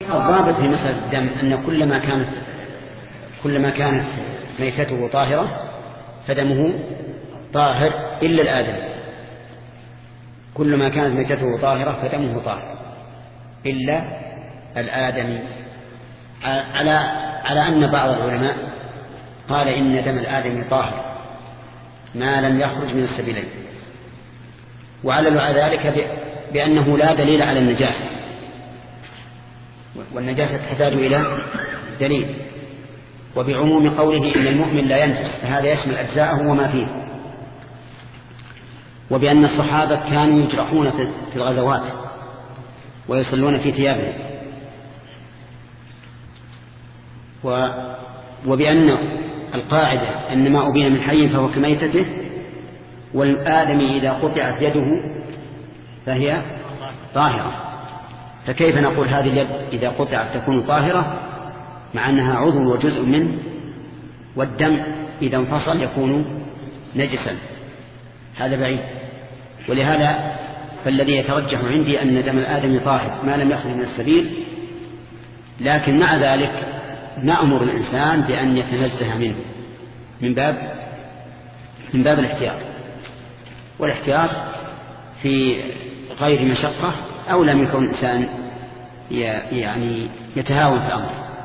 الضابط في مسألة الدم أن كلما كانت ميتته طاهرة فدمه طاهر إلا الآدمي. كلما كانت ميتته طاهرة فدمه طاهر إلا الآدمي، على أن بعض العلماء قال إن دم الآدمي طاهر ما لم يخرج من السبيلين، وعلل ذلك بأنه لا دليل على النجاسة، والنجاسة تحتاج إلى دليل، وبعموم قوله إن المؤمن لا ينجس فهذا يشمل أجزاءه وما فيه، وبأن الصحابة كانوا يجرحون في الغزوات ويصلون في ثيابهم، وبأن القاعدة أن ما أبين من حي فهو كميتته، والآدمي إذا قطعت يده فهي طاهرة، فكيف نقول هذه اليد إذا قطعت تكون طاهرة مع أنها عضو وجزء منه، والدم إذا انفصل يكون نجسا؟ هذا بعيد. ولهذا فالذي يترجح عندي أن دم الآدمي طاهر ما لم يخرج من السبيل، لكن مع ذلك نأمر الإنسان بأن يتنزه منه من باب الاحتياط، والاحتياط في غير مشقة أو لم يكن الإنسان يعني يتهاون في الأمر.